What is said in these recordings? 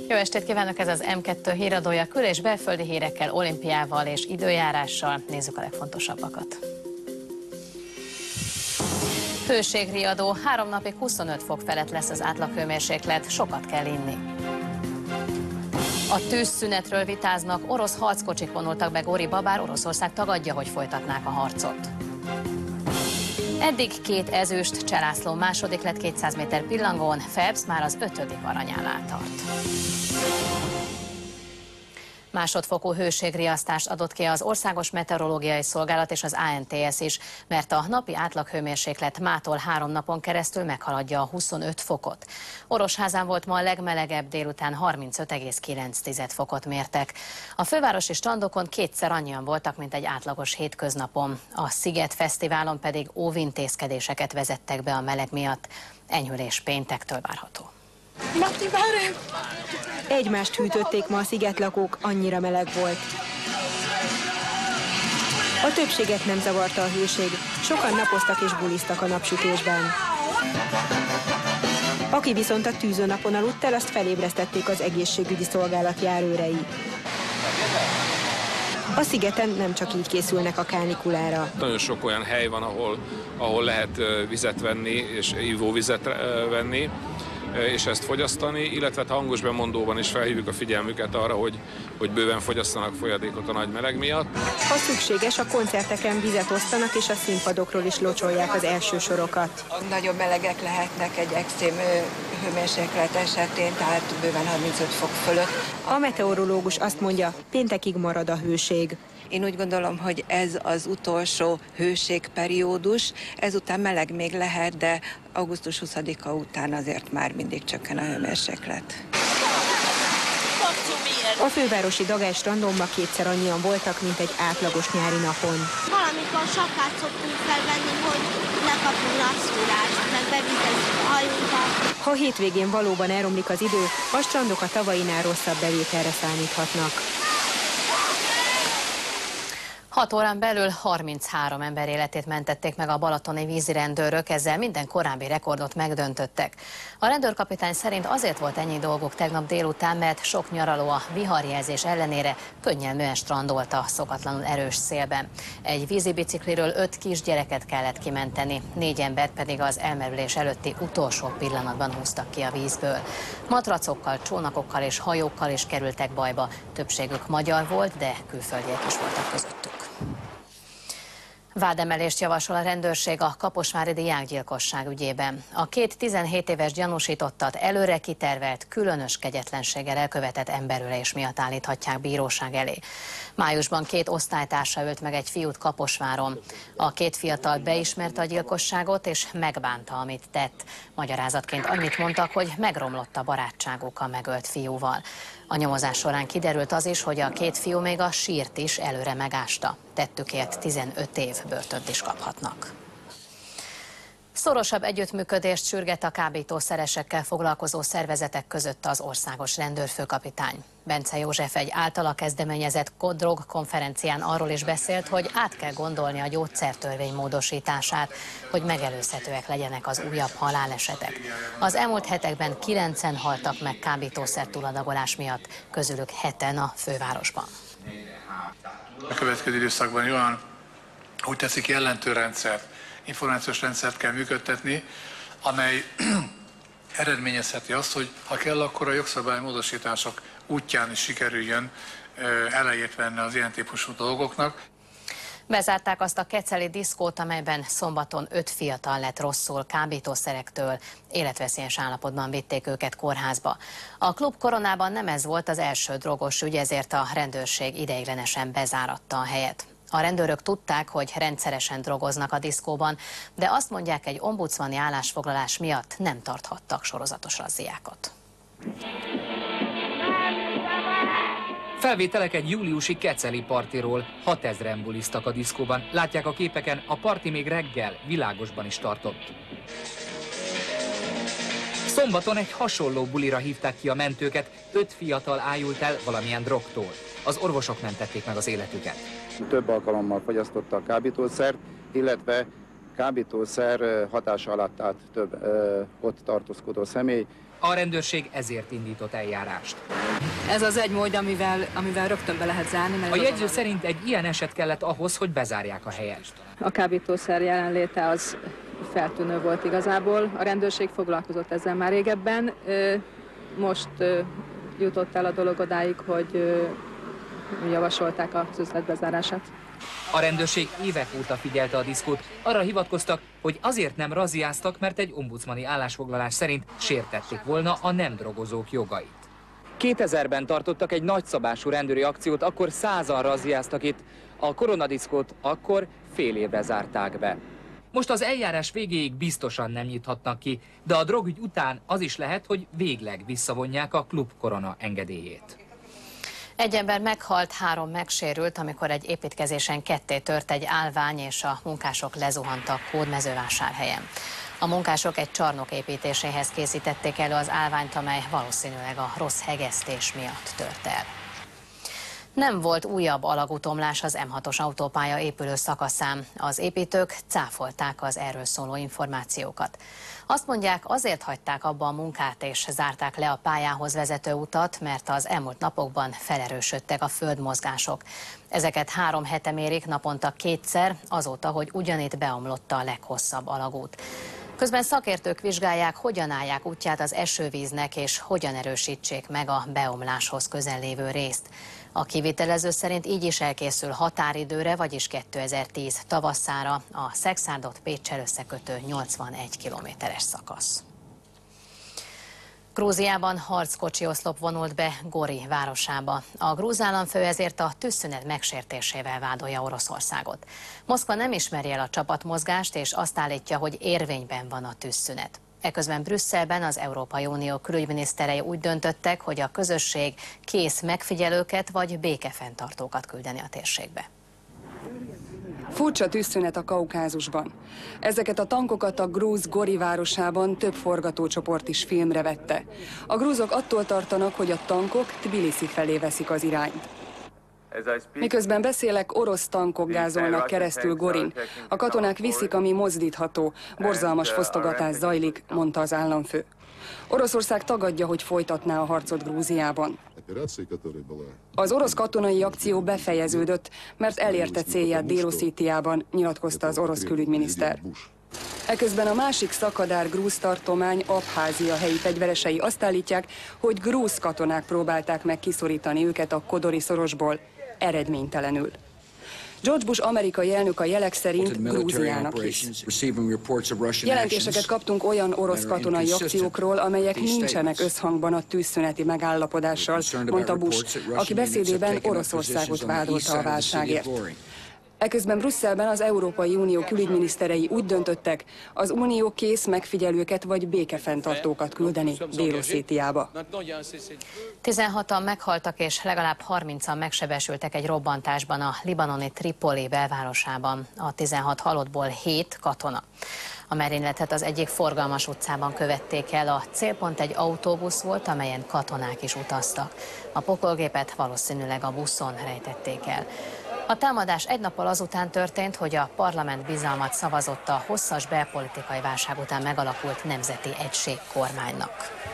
Jó estét kívánok, ez az M2 híradója, kül- és belföldi hírekkel, olimpiával és időjárással. Nézzük a legfontosabbakat. Hőségriadó, 3 napig 25 fok felett lesz az átlaghőmérséklet, sokat kell inni. A tűzszünetről vitáznak, orosz harckocsik vonultak be Góriba, bár Oroszország tagadja, hogy folytatnák a harcot. Eddig 2 ezüst, Cselászló második lett 200 méter pillangón, Phelps már az 5. aranyánál tart. Másodfokú hőségriasztást adott ki az Országos Meteorológiai Szolgálat és az ANTS is, mert a napi átlaghőmérséklet mától 3 napon keresztül meghaladja a 25 fokot. Orosházán volt ma a legmelegebb, délután 35,9 fokot mértek. A fővárosi strandokon 2-szer annyian voltak, mint egy átlagos hétköznapon. A Sziget Fesztiválon pedig óvintézkedéseket vezettek be a meleg miatt. Enyhülés péntektől várható. Egymást hűtötték ma a szigetlakók, annyira meleg volt. A többséget nem zavarta a hőség, sokan napoztak és buliztak a napsütésben. Aki viszont a tűzön napon aludt el, azt felébresztették az egészségügyi szolgálat járőrei. A szigeten nem csak így készülnek a kánikulára. Nagyon sok olyan hely van, ahol lehet vizet venni és ivóvizet venni, és ezt fogyasztani, illetve hangos bemondóban is felhívjuk a figyelmüket arra, hogy bőven fogyasszanak folyadékot a nagy meleg miatt. Ha szükséges, a koncerteken vizet osztanak, és a színpadokról is locsolják az első sorokat. Nagyon melegek lehetnek egy extrém hőmérséklet esetén, tehát bőven 35 fok fölött. A meteorológus azt mondja, péntekig marad a hőség. Én úgy gondolom, hogy ez az utolsó hőségperiódus, ezután meleg még lehet, de augusztus 20-a után azért már mindig csökken a hőmérséklet. A fővárosi Dagály strandon ma 2-szer annyian voltak, mint egy átlagos nyári napon. Valamikor sapkát szoktunk felvenni, hogy ne kapjunk napszúrást, meg bevizezzük a hajunkat. Ha hétvégén valóban elromlik az idő, a strandok a tavainál rosszabb bevételre számíthatnak. 6 órán belül 33 ember életét mentették meg a balatoni vízirendőrök, ezzel minden korábbi rekordot megdöntöttek. A rendőrkapitány szerint azért volt ennyi dolguk tegnap délután, mert sok nyaraló a viharjelzés ellenére könnyelműen strandolt a szokatlanul erős szélben. Egy vízibicikliről 5 kisgyereket kellett kimenteni, 4 embert pedig az elmerülés előtti utolsó pillanatban húztak ki a vízből. Matracokkal, csónakokkal és hajókkal is kerültek bajba, többségük magyar volt, de külföldiek is voltak közöttük. Vádemelést javasol a rendőrség a kaposvári diákgyilkosság ügyében. A 2 17 éves gyanúsítottat előre kitervelt, különös kegyetlenséggel elkövetett emberölés miatt állíthatják bíróság elé. Májusban 2 osztálytársa ölt meg egy fiút Kaposváron. A 2 fiatal beismerte a gyilkosságot és megbánta, amit tett. Magyarázatként annyit mondtak, hogy megromlott a barátságuk a megölt fiúval. A nyomozás során kiderült az is, hogy a 2 fiú még a sírt is előre megásta. Tettükért 15 év börtönt is kaphatnak. Szorosabb együttműködést sürget a kábítószeresekkel foglalkozó szervezetek között az országos rendőrfőkapitány. Bence József egy általa kezdeményezett drog konferencián arról is beszélt, hogy át kell gondolni a gyógyszertörvény módosítását, hogy megelőzhetőek legyenek az újabb halálesetek. Az elmúlt hetekben 9-en haltak meg kábítószer túladagolás miatt, közülük 7-en a fővárosban. A következő időszakban olyan, úgy teszik, jelentőrendszert, információs rendszert kell működtetni, amely eredményezheti azt, hogy ha kell, akkor a jogszabálymódosítások útján is sikerüljön elejét venni az ilyen típusú dolgoknak. Bezárták azt a keceli diszkót, amelyben szombaton 5 fiatal lett rosszul kábítószerektől, életveszélyes állapotban vitték őket kórházba. A klub Koronában nem ez volt az első drogos ügy, ezért a rendőrség ideiglenesen bezáratta a helyet. A rendőrök tudták, hogy rendszeresen drogoznak a diszkóban, de azt mondják, egy ombudsmani állásfoglalás miatt nem tarthattak sorozatos razziákat. Felvételek egy júliusi keceli partiról. 6000-en buliztak a diszkóban. Látják a képeken, a parti még reggel világosban is tartott. Szombaton egy hasonló bulira hívták ki a mentőket, 5 fiatal ájult el valamilyen drogtól. Az orvosok mentették meg az életüket. Több alkalommal fogyasztotta a kábítószert, illetve kábítószer hatása alatt állt több ott tartózkodó személy. A rendőrség ezért indított eljárást. Ez az egy mód, amivel rögtön be lehet zárni. A jegyző szerint egy ilyen eset kellett ahhoz, hogy bezárják a helyet. A kábítószer jelenléte az feltűnő volt igazából. A rendőrség foglalkozott ezzel már régebben. Most jutott el a dolog odáig, hogy javasolták az üzlet bezárását. A rendőrség évek óta figyelte a diszkót. Arra hivatkoztak, hogy azért nem razziáztak, mert egy ombudsmani állásfoglalás szerint sértették volna a nem drogozók jogait. 2000-ben tartottak egy nagyszabású rendőri akciót, akkor 100-an razziáztak itt. A koronadiszkót akkor fél évre zárták be. Most az eljárás végéig biztosan nem nyithatnak ki, de a drogügy után az is lehet, hogy végleg visszavonják a Klub Korona engedélyét. Egy ember meghalt, 3 megsérült, amikor egy építkezésen ketté tört egy állvány, és a munkások lezuhantak Hódmezővásárhelyen. A munkások egy csarnok építéséhez készítették elő az állványt, amely valószínűleg a rossz hegesztés miatt tört el. Nem volt újabb alagútomlás az M6-os autópálya épülő szakaszán. Az építők cáfolták az erről szóló információkat. Azt mondják, azért hagyták abba a munkát és zárták le a pályához vezető utat, mert az elmúlt napokban felerősödtek a földmozgások. Ezeket 3 hete mérik naponta 2-szer, azóta, hogy ugyanitt beomlott a leghosszabb alagút. Közben szakértők vizsgálják, hogyan állják útját az esővíznek, és hogyan erősítsék meg a beomláshoz közel lévő részt. A kivitelező szerint így is elkészül határidőre, vagyis 2010 tavaszára a Szexárdot Péccsel összekötő 81 kilométeres szakasz. Grúziában harckocsi oszlop vonult be Gori városába. A grúz államfő ezért a tűzszünet megsértésével vádolja Oroszországot. Moszkva nem ismeri el a csapatmozgást, és azt állítja, hogy érvényben van a tűzszünet. Eközben Brüsszelben az Európai Unió külügyminiszterei úgy döntöttek, hogy a közösség kész megfigyelőket vagy békefenntartókat küldeni a térségbe. Furcsa tűzszünet a Kaukázusban. Ezeket a tankokat a grúz Gori városában több forgatócsoport is filmre vette. A grúzok attól tartanak, hogy a tankok Tbiliszi felé veszik az irányt. Miközben beszélek, orosz tankok gázolnak keresztül Gorin. A katonák viszik, ami mozdítható. Borzalmas fosztogatás zajlik, mondta az államfő. Oroszország tagadja, hogy folytatná a harcot Grúziában. Az orosz katonai akció befejeződött, mert elérte célját Dél-Oszétiában, nyilatkozta az orosz külügyminiszter. Eközben a másik szakadár grúz tartomány, Abházia helyi fegyveresei azt állítják, hogy grúz katonák próbálták meg kiszorítani őket a Kodori szorosból, eredménytelenül. George Bush amerikai elnök a jelek szerint Grúziának hisz. Jelentéseket kaptunk olyan orosz katonai akciókról, amelyek nincsenek összhangban a tűzszüneti megállapodással, mondta Bush, aki beszédében Oroszországot vádolta a válságért. Eközben Brüsszelben az Európai Unió külügyminiszterei úgy döntöttek, az Unió kész megfigyelőket vagy békefenntartókat küldeni Dél-Oszétiába. 16-an meghaltak és legalább 30-an megsebesültek egy robbantásban a libanoni Tripoli belvárosában. A 16 halottból 7 katona. A merényletet az egyik forgalmas utcában követték el, a célpont egy autóbusz volt, amelyen katonák is utaztak. A pokolgépet valószínűleg a buszon rejtették el. A támadás egy nappal azután történt, hogy a parlament bizalmat szavazott a hosszas belpolitikai válság után megalakult Nemzeti Egység kormánynak.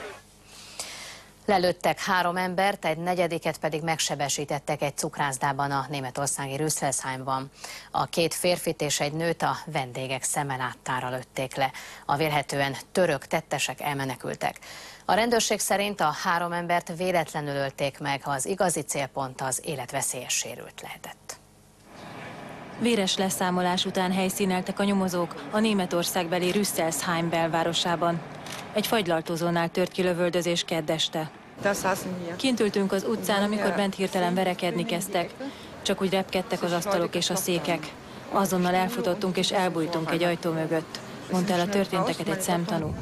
Lelőttek 3 embert, egy negyediket pedig megsebesítettek egy cukrászdában a németországi Rüsselsheimban. A 2 férfit és egy nőt a vendégek szeme láttára lőtték le. A vélhetően török tettesek elmenekültek. A rendőrség szerint a 3 embert véletlenül ölték meg, az igazi célpont az életveszélyes sérült lehetett. Véres leszámolás után helyszíneltek a nyomozók a németországbeli Rüsselsheim belvárosában. Egy fagylaltozónál tört ki lövöldözés kedd este. Kint ültünk az utcán, amikor bent hirtelen verekedni kezdtek. Csak úgy repkedtek az asztalok és a székek. Azonnal elfutottunk és elbújtunk egy ajtó mögött, mondta el a történteket egy szemtanú.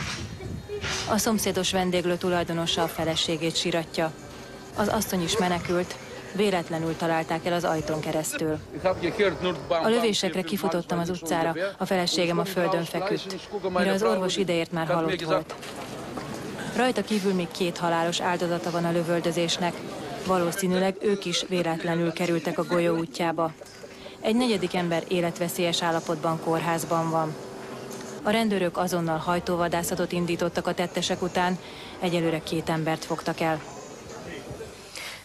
A szomszédos vendéglő tulajdonosa a feleségét síratja. Az asszony is menekült. Véletlenül találták el az ajtón keresztül. A lövésekre kifutottam az utcára, a feleségem a földön feküdt. Mire az orvos ideért, már halott volt. Rajta kívül még 2 halálos áldozata van a lövöldözésnek. Valószínűleg ők is véletlenül kerültek a golyó útjába. Egy 4. ember életveszélyes állapotban kórházban van. A rendőrök azonnal hajtóvadászatot indítottak a tettesek után, egyelőre 2 embert fogtak el.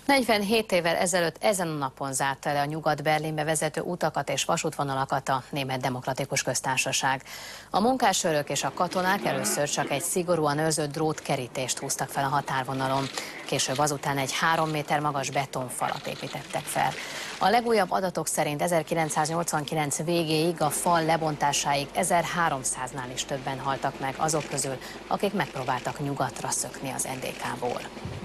47 évvel ezelőtt ezen a napon zárta le a Nyugat-Berlinbe vezető utakat és vasútvonalakat a Német Demokratikus Köztársaság. A munkásőrök és a katonák először csak egy szigorúan őrzött drótkerítést húztak fel a határvonalon. Később azután egy 3 méter magas betonfalat építettek fel. A legújabb adatok szerint 1989 végéig a fal lebontásáig 1300-nál is többen haltak meg azok közül, akik megpróbáltak nyugatra szökni az NDK-ból.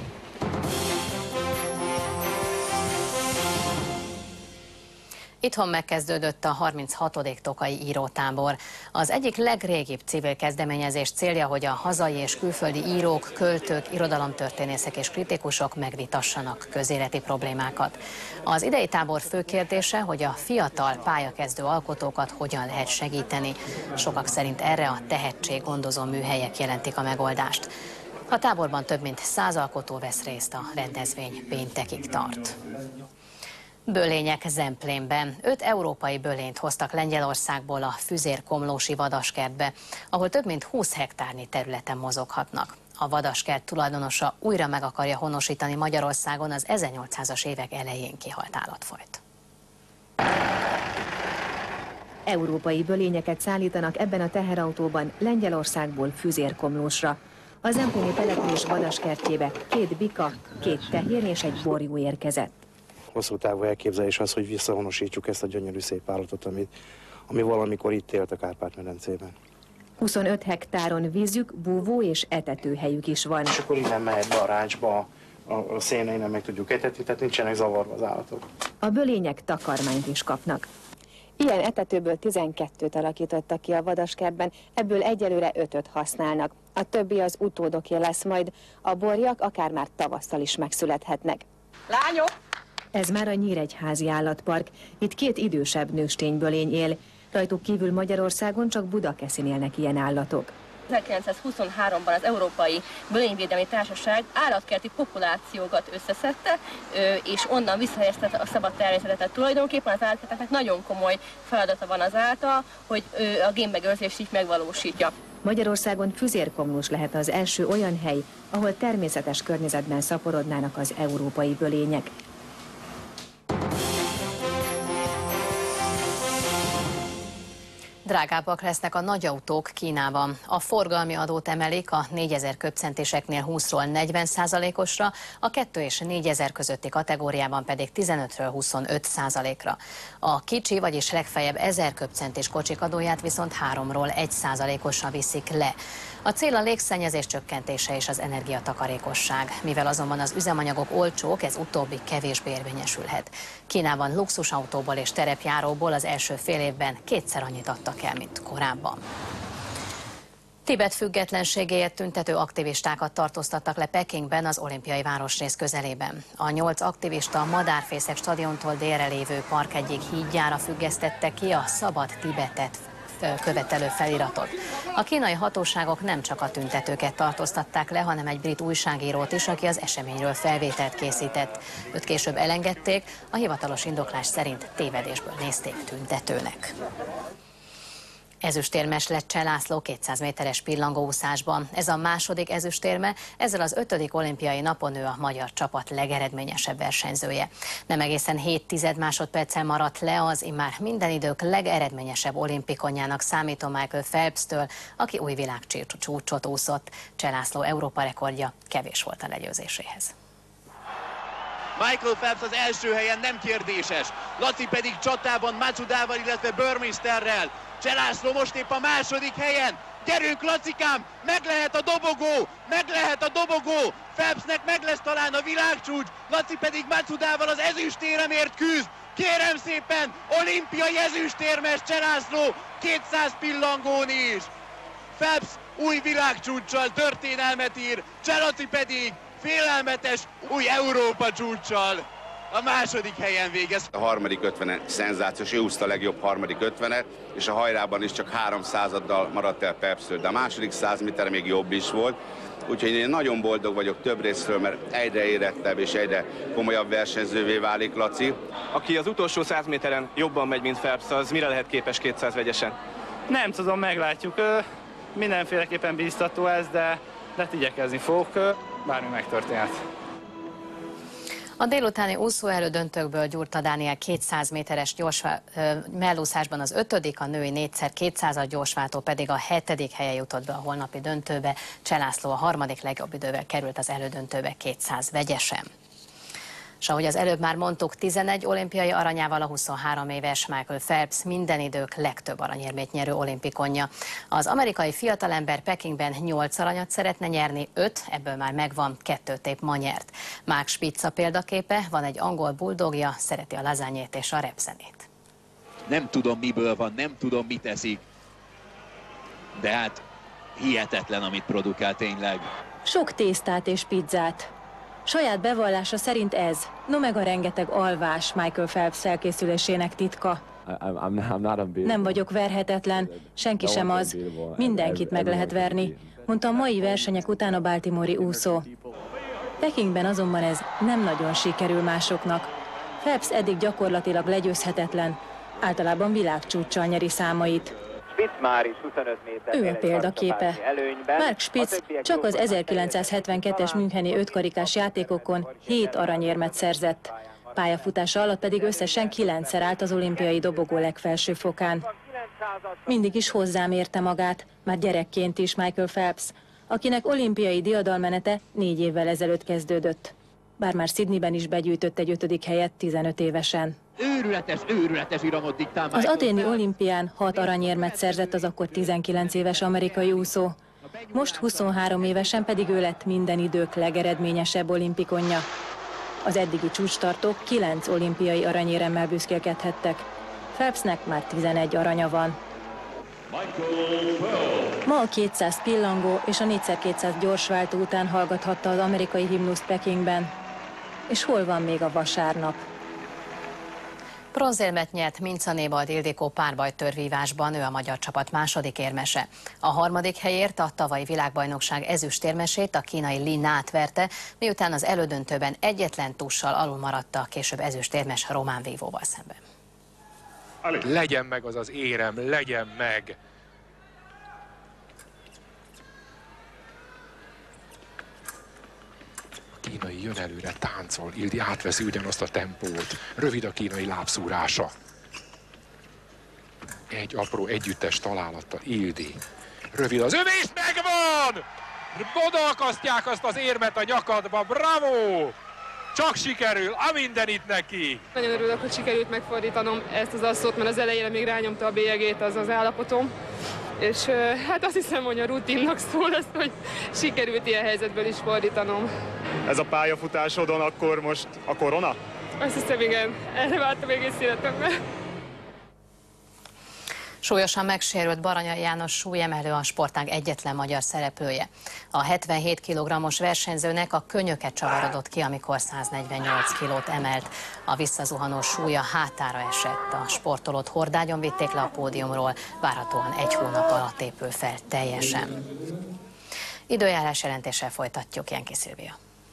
Itthon megkezdődött a 36. Tokaji írótábor. Az egyik legrégibb civil kezdeményezés célja, hogy a hazai és külföldi írók, költők, irodalomtörténészek és kritikusok megvitassanak közéleti problémákat. Az idei tábor fő kérdése, hogy a fiatal pályakezdő alkotókat hogyan lehet segíteni. Sokak szerint erre a tehetséggondozó műhelyek jelentik a megoldást. A táborban több mint 100 alkotó vesz részt, a rendezvény péntekig tart. Bölények Zemplénben. 5 európai bölényt hoztak Lengyelországból a Füzér-Komlósi vadaskertbe, ahol több mint 20 hektárnyi területen mozoghatnak. A vadaskert tulajdonosa újra meg akarja honosítani Magyarországon az 1800-as évek elején kihalt állatfajt. Európai bölényeket szállítanak ebben a teherautóban Lengyelországból Füzér-Komlósra. A zempléni település vadaskertjébe 2 bika, 2 tehén és egy borjú érkezett. Hosszú távú elképzelés az, hogy visszahonosítjuk ezt a gyönyörű szép állatot, ami valamikor itt élt a Kárpát-medencében. 25 hektáron vízük, búvó és etetőhelyük is van. És akkor innen mehet be a rácsba, a szénre innen meg tudjuk etetni, tehát nincsenek zavarva az állatok. A bölények takarmányt is kapnak. Ilyen etetőből 12-t alakítottak ki a vadaskertben, ebből egyelőre 5-öt használnak. A többi az utódoké lesz majd, a borjak akár már tavasszal is megszülethetnek. Lányok! Ez már a Nyíregyházi állatpark. Itt 2 idősebb nősténybölény él. Rajtuk kívül Magyarországon csak Budakeszin élnek ilyen állatok. 1923-ban az Európai Bölényvédelmi Társaság állatkerti populációkat összeszedte, és onnan visszahelyezte a szabad természetet. Tulajdonképpen az állatkerteknek nagyon komoly feladata van azáltal, hogy a génmegőrzést így megvalósítja. Magyarországon Füzér-Komlós lehet az első olyan hely, ahol természetes környezetben szaporodnának az európai bölények. Drágábbak lesznek a nagy autók Kínában. A forgalmi adót emelik a 4000 köbcentéseknél 20-ról 40%-osra, a 2 és 4000 közötti kategóriában pedig 15-ről 25%-ra. A kicsi, vagyis legfeljebb 1000 köbcentés kocsik adóját viszont 3-ról 1%-osra viszik le. A cél a légszennyezés csökkentése és az energiatakarékosság. Mivel azonban az üzemanyagok olcsók, ez utóbbi kevésbé érvényesülhet. Kínában luxusautóból és terepjáróból az első fél évben 2-szer annyit adtak el, mint korábban. Tibet függetlenségéért tüntető aktivistákat tartóztattak le Pekingben, az olimpiai városrész közelében. A 8 aktivista a Madárfészek stadiontól délre lévő park egyik hídjára függesztette ki a Szabad Tibetet követelő feliratot. A kínai hatóságok nem csak a tüntetőket tartóztatták le, hanem egy brit újságírót is, aki az eseményről felvételt készített. Őt később elengedték, a hivatalos indoklás szerint tévedésből nézték tüntetőnek. Ezüstérmes lett Cseh László 200 méteres pillangóúszásban. Ez a második ezüstérme, ezzel az 5. olimpiai napon ő a magyar csapat legeredményesebb versenyzője. Nem egészen 7 másodperccel maradt le az immár minden idők legeredményesebb olimpikonjának számító Michael Phelpstől, aki új világcsúcsot úszott. Cseh László Európa rekordja kevés volt a legyőzéséhez. Michael Phelps az első helyen, nem kérdéses. Laci pedig csatában Matsudával, illetve Burmisterrel. Cseh László most épp a második helyen. Gyerünk, Lacikám, meg lehet a dobogó, meg lehet a dobogó. Phelpsnek meg lesz talán a világcsúcs, Laci pedig Matsudával az ezüstéremért küzd. Kérem szépen, olimpiai ezüstérmes Cseh László 200 pillangón is. Phelps új világcsúccsal történelmet ír, Cseh Laci pedig félelmetes új Európa csúccsal a második helyen végez. A harmadik 50 szenzációs, ő úszta a legjobb harmadik 50-et, és a hajrában is csak 300-addal maradt el Phelpstől, de a második 100 méter még jobb is volt. Úgyhogy én nagyon boldog vagyok több részről, mert egyre érettebb és egyre komolyabb versenyzővé válik Laci. Aki az utolsó 100 méteren jobban megy, mint Phelps, az mire lehet képes 200 vegyesen? Nem tudom, meglátjuk. Mindenféleképpen bíztató ez, de igyekezni fogok, bármi megtörténhet. A délutáni úszó elődöntőkből Gyurta Dániel 200 méteres mellúszásban az 5., a női 4x200-as gyorsváltó pedig a 7. helyen jutott be a holnapi döntőbe. Cseh László a 3. legjobb idővel került az elődöntőbe 200 vegyesen. És ahogy az előbb már mondtuk, 11 olimpiai aranyával a 23 éves Michael Phelps minden idők legtöbb aranyérmét nyerő olimpikonja. Az amerikai fiatalember Pekingben 8 aranyat szeretne nyerni, 5, ebből már megvan, 2 épp ma nyert. Mark Spitz példaképe, van egy angol buldogja, szereti a lazányét és a repzenét. Nem tudom, miből van, nem tudom, mit eszik, de hát hihetetlen, amit produkál tényleg. Sok tésztát és pizzát. Saját bevallása szerint ez, no meg a rengeteg alvás Michael Phelps felkészülésének titka. Nem vagyok verhetetlen, senki sem az, mindenkit meg lehet verni, mondta a mai versenyek után a baltimore-i úszó. Pekingben azonban ez nem nagyon sikerül másoknak. Phelps eddig gyakorlatilag legyőzhetetlen, általában világcsúccsal nyeri számait. Ő a példaképe. Mark Spitz csak az 1972-es müncheni 5 karikás játékokon 7 aranyérmet szerzett. Pályafutása alatt pedig összesen 9-szer állt az olimpiai dobogó legfelső fokán. Mindig is hozzám érte magát, már gyerekként is Michael Phelps, akinek olimpiai diadalmenete 4 évvel ezelőtt kezdődött. Bár már Sydneyben is begyűjtött egy 5. helyet 15 évesen. Őrületes iramot diktál. Az athéni olimpián 6 aranyérmet szerzett az akkor 19 éves amerikai úszó. Most 23 évesen pedig ő lett minden idők legeredményesebb olimpikonja. Az eddigi csúcstartók 9 olimpiai aranyéremmel büszkélkedhettek. Phelpsnek már 11 aranya van. Ma a 200 pillangó és a 4x200 gyorsváltó után hallgathatta az amerikai himnuszt Pekingben. És hol van még a vasárnap? Bronzérmet nyert Minca Nébald Ildikó párbajtörvívásban, ő a magyar csapat második érmese. A 3. helyért a tavalyi világbajnokság ezüstérmesét, a kínai Li Nát verte, miután az elődöntőben egyetlen tussal alul maradta a később ezüstérmes Román vívóval szemben. Legyen meg az az érem, legyen meg! A kínai jön előre, táncol, Ildi átveszi ugyanazt a tempót, rövid a kínai lábszúrása. Egy apró együttes találattal Ildi. Rövid az övé, és megvan! Odaakasztják azt az érmet a nyakadba, bravo! Csak sikerül, a mindenit neki! Nagyon örülök, hogy sikerült megfordítanom ezt az asszót, mert az elejére még rányomta a bélyegét az állapotom. És hát azt hiszem, hogy a rutinnak szól azt, hogy sikerült ilyen helyzetből is fordítanom. Ez a pályafutásodon akkor most a korona? Azt hiszem, igen. Erre vártam egész életemben. Súlyosan megsérült Baranyai János súlyemelő, a sportág egyetlen magyar szereplője. A 77 kg-os versenyzőnek a könyöke csavarodott ki, amikor 148 kilót emelt. A visszazuhanó súlya hátára esett. A sportolót hordágyon vitték le a pódiumról, várhatóan 1 hónap alatt épül fel teljesen. Időjárás jelentéssel folytatjuk, Jenki Szilvia.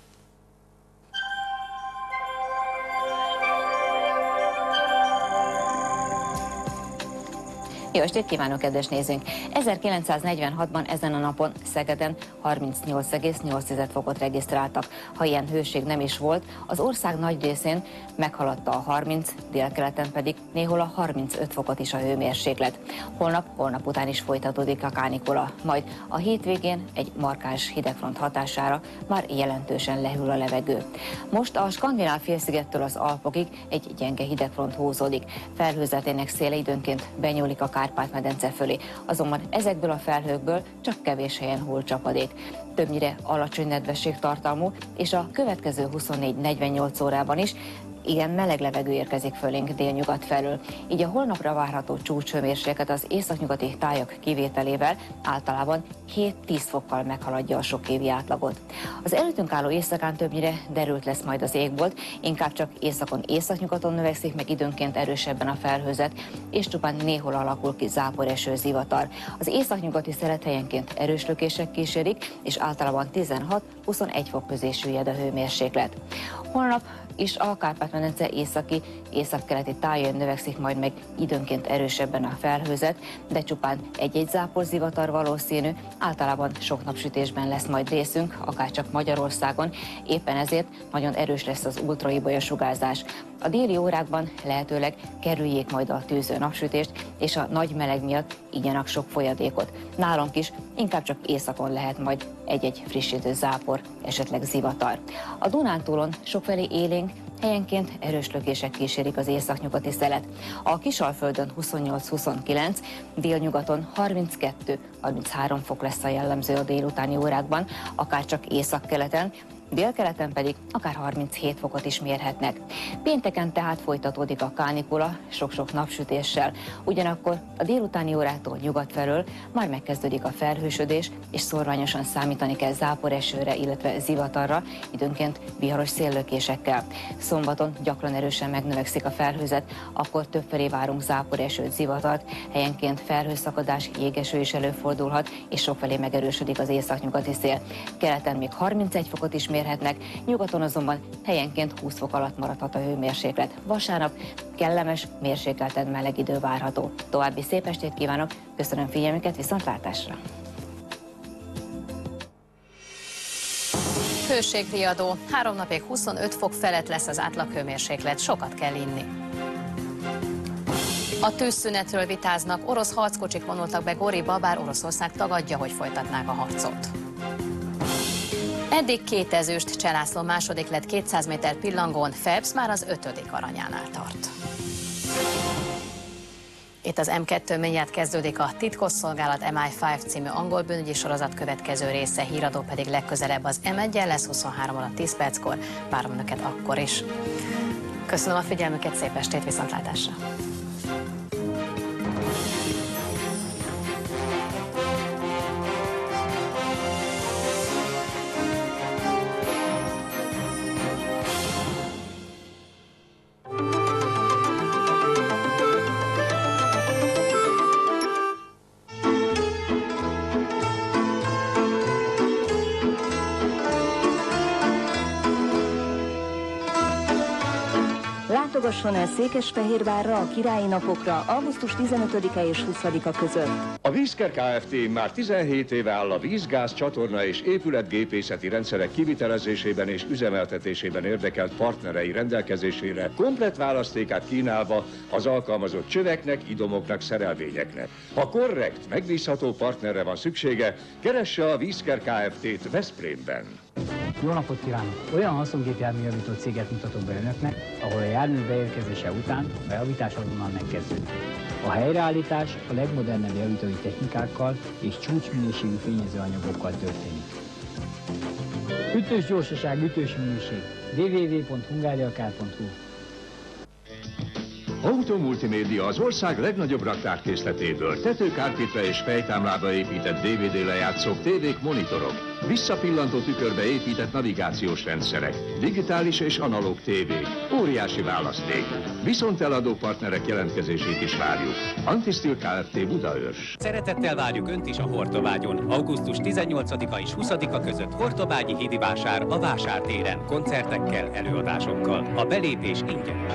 Jó estét kívánok, kedves nézőink! 1946-ban ezen a napon Szegeden 38,8 fokot regisztráltak. Ha ilyen hőség nem is volt, az ország nagy részén meghaladta a 30, délkeleten pedig néhol a 35 fokot is a hőmérséklet. Holnap után is folytatódik a kánikula, majd a hétvégén egy markáns hidegfront hatására már jelentősen lehűl a levegő. Most a Skandináv-félszigettől az Alpokig egy gyenge hidegfront húzódik. Felhőzetének széle időnként benyúlik a Kárpát-medence fölé, azonban ezekből a felhőkből csak kevés helyen hull csapadék. Többnyire alacsony nedvességtartalmú, és a következő 24-48 órában is igen meleg levegő érkezik fölénk délnyugat felől. Így a holnapra várható csúcshőmérséklet az északnyugati tájak kivételével általában 7-10 fokkal meghaladja a sokévi átlagot. Az előttünk álló éjszakán többnyire derült lesz majd az égbolt, inkább csak északon északnyugaton növekszik meg időnként erősebben a felhőzet, és csupán néhol alakul ki záporeső zivatar. Az északnyugati szelet helyenként erős lökések kísérik, és általában 16-21 fok közé süllyed a hőmérséklet. Holnap is a Kárpát-medence északi, északkeleti tájain növekszik majd meg időnként erősebben a felhőzet, de csupán egy-egy záporzivatar valószínű, általában sok napsütésben lesz majd részünk, akárcsak Magyarországon, éppen ezért nagyon erős lesz az ultraibolya sugárzás. A déli órákban lehetőleg kerüljék majd a tűző napsütést, és a nagy meleg miatt igyanak sok folyadékot. Nálunk is inkább csak északon lehet majd egy-egy frissítő zápor, esetleg zivatar. A Dunántúlon sokfelé élénk, helyenként erős lökések kísérik az északnyugati szelet. A Kisalföldön 28-29, délnyugaton 32-33 fok lesz a jellemző a délutáni órákban, akárcsak északkeleten, délkeleten pedig akár 37 fokot is mérhetnek. Pénteken tehát folytatódik a kánikula, sok-sok napsütéssel, ugyanakkor a délutáni órától nyugat felől már megkezdődik a felhősödés, és szorványosan számítani kell záporesőre, illetve zivatarra, időnként viharos széllökésekkel. Szombaton gyakran erősen megnövekszik a felhőzet, akkor többfelé várunk záporesőt, zivatart, helyenként felhőszakadás, jégeső is előfordulhat, és sokfelé megerősödik az északnyugati szél. Keleten még 31 fokot is mérhetnek, nyugaton azonban helyenként 20 fok alatt maradhat a hőmérséklet. Vasárnap kellemes, mérsékelten meleg idő várható. További szép estét kívánok, köszönöm figyelmüket, viszontlátásra! Hőségriadó. 3 napig 25 fok felett lesz az átlaghőmérséklet, sokat kell inni. A tűzszünetről vitáznak, orosz harckocsik vonultak be Goriba, bár Oroszország tagadja, hogy folytatnák a harcot. Eddig 2 ezüst, Cseh László második lett 200 méter pillangón, Phelps már az 5. aranyánál tart. Itt az M2 mindjárt kezdődik a Titkosszolgálat MI5 című angol bűnügyi sorozat következő része, híradó pedig legközelebb az M1-en lesz 23 óra 10 perckor, várom önöket akkor is. Köszönöm a figyelmüket, szép estét, viszontlátásra! Látogasson el Székesfehérvárra a királyi napokra augusztus 15-e és 20-a között. A Vízker Kft. Már 17 éve áll a vízgáz, csatorna és épületgépészeti rendszerek kivitelezésében és üzemeltetésében érdekelt partnerei rendelkezésére komplett választékát kínálva az alkalmazott csöveknek, idomoknak, szerelvényeknek. Ha korrekt, megbízható partnerre van szüksége, keresse a Vízker Kft.-t Veszprémben. Jó napot kívánok! Olyan haszongépjárműjavító céget mutatok be önöknek, ahol a jármű beérkezése után a javítás azonnal megkezdődik. A helyreállítás a legmodernebb javítói technikákkal és csúcsminőségű fényezőanyagokkal történik. Ütős gyorsaság, ütős minőség. www.hungariakár.hu. Automultimédia az ország legnagyobb raktárkészletéből. Tetőkárpitre és fejtámlába épített DVD lejátszók, tévék, monitorok. Visszapillantó tükörbe épített navigációs rendszerek. Digitális és analóg tévék. Óriási választék. Viszonteladó partnerek jelentkezését is várjuk. Antisztil Kft. Budaörs. Szeretettel várjuk Önt is a Hortobágyon. Augusztus 18-a és 20-a között Hortobágyi hídi vásár a Vásártéren. Koncertekkel, előadásokkal. A belépés ingyenes.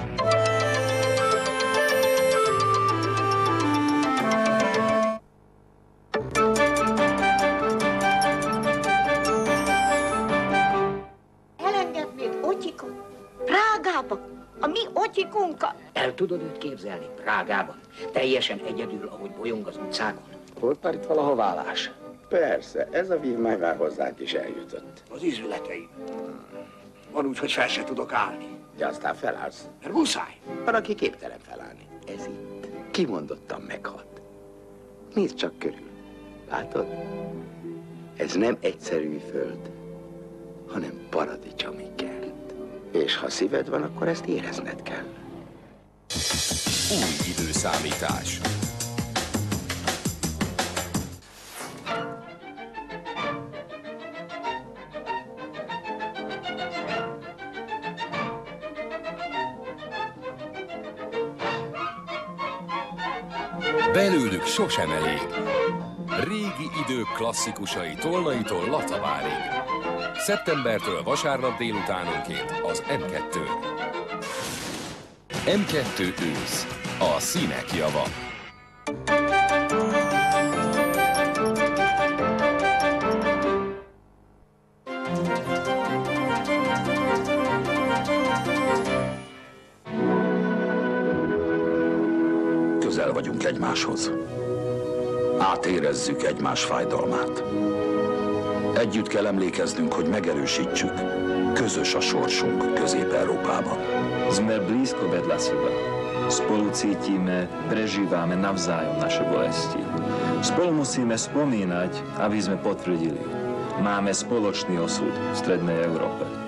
A mi otyikunkat. El tudod őt képzelni Prágában? Teljesen egyedül, ahogy bolyong az utcákon. Volt már itt valaha vállás? Persze, ez a vívmány már hozzánk is eljutott. Az izületeim. Van úgy, hogy fel se tudok állni. De aztán felállsz. Mert muszáj. Van, aki képtelen felállni. Ez itt. Kimondottan meghat. Nézd csak körül. Látod? Ez nem egyszerű föld, hanem paradicsomi kert. És ha szíved van, akkor ezt érezned kell. Új időszámítás. Belőlük sosem elég. Régi idők klasszikusai Tolnaitól Latavárig. Szeptembertől vasárnap délutánonként az M2-n. M2 ősz. A színek java. Közel vagyunk egymáshoz. Átérezzük egymás fájdalmát. Együtt kell emlékeznünk, hogy megerősítsük. Közös a sorsunk Közép-Európában. Sme blízko vedľa seba. Spolu cítime, prežívame navzájom naše bolesti. Spolu musíme spomínať, aby sme potvrdili. Máme spoločný osud v Strednej Európe.